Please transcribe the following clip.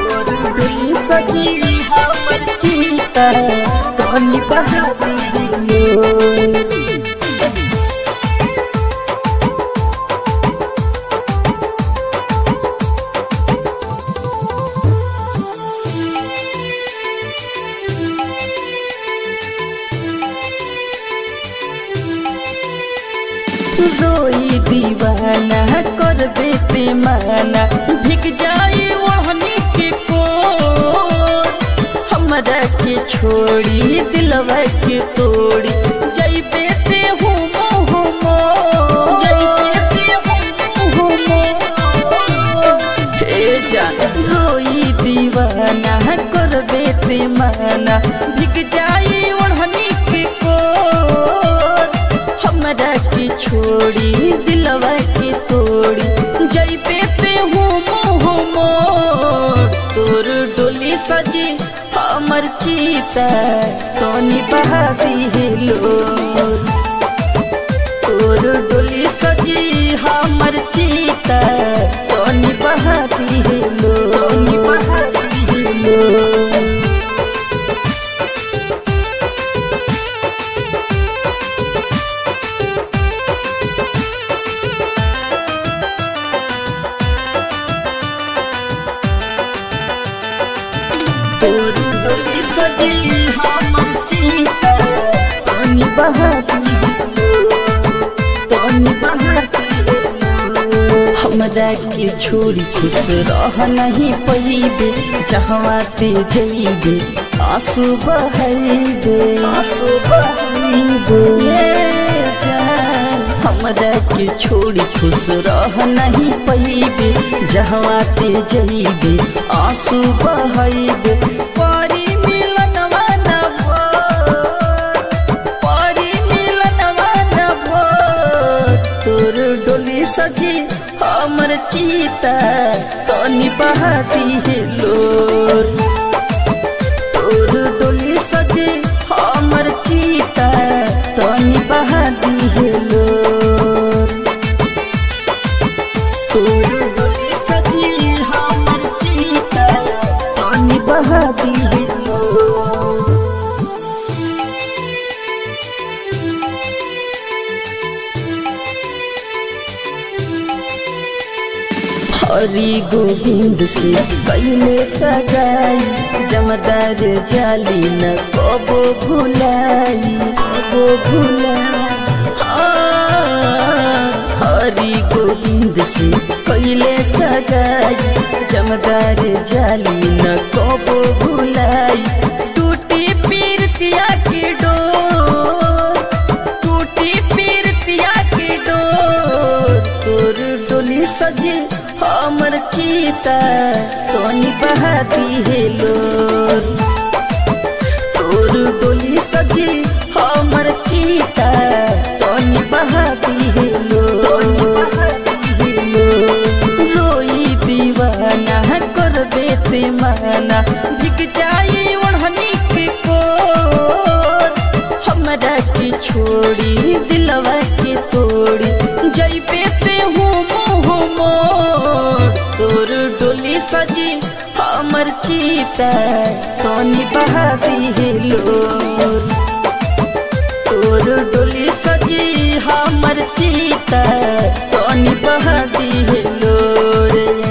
डोली सजी हमर चीता तनी बहा दिलो। रोई दीवाना कर देते माना भिग जाई वहनी के को हमरा के छोड़ी दिलवा के तोड़ी जई बेटे हो मोह हे जान रोई दीवाना कर देते माना भिग जाई वहनी के को हमरा की छोड़ी दिलवा की तोड़ी जई पेते हूँ मोह मोर तोर डोली सजी हमर चीता तनी बहा दिलो। तोर डोली सजी हमर चीता तनी बहा दिलो, तनी बहा दिलो। तोर डोली सजी हमर चीता तनी बहा दिलो, तनी बहा दिलो। हमरा के छोड़ी खुश रह नहीं पईबे जहाँ ते जइबे आंसू बहाइबे, आंसू बहाइबे जान। हमरा के छोड़ी खुश रह नहीं पईबे जहाँ ते जइबे आंसू बहाइबे। परी मिलनवा न भोर, परी मिलनवा न भोर तोर डोली सजी हमर चीता तनी बहा दिलो। तोर डोली सजी हमर चीता तनी बहा दिलो। तोर डोली सजी हमर चीता तनी बहा दिलो। हरि गोविंद से कैले सगाई जमदार जाली न कबो भुलाई, कबो भुलाई। हरि गोविंद से कैले सगाई जमदार जाली न कबो भुलाई। टूटी पीरतिया की डोर, टूटी पीरतिया की डोर तोर डोली सजी हमर चीता तनी बहा दिलो। तोर डोली सजी हमर चीता तनी बहा दिलो, तनी बहा दिलो। रोई दीवाना कर देते माना भिग जाई ओढ़नी के कोर हमरा की छोड़ी दिलवा के तोड़ी जई पेते हूँ मोह मोर तोर डोली सजी हमर चीता तनी बहा दिलो। तोर डोली सजी हमर चीता तनी बहा दिलो रे।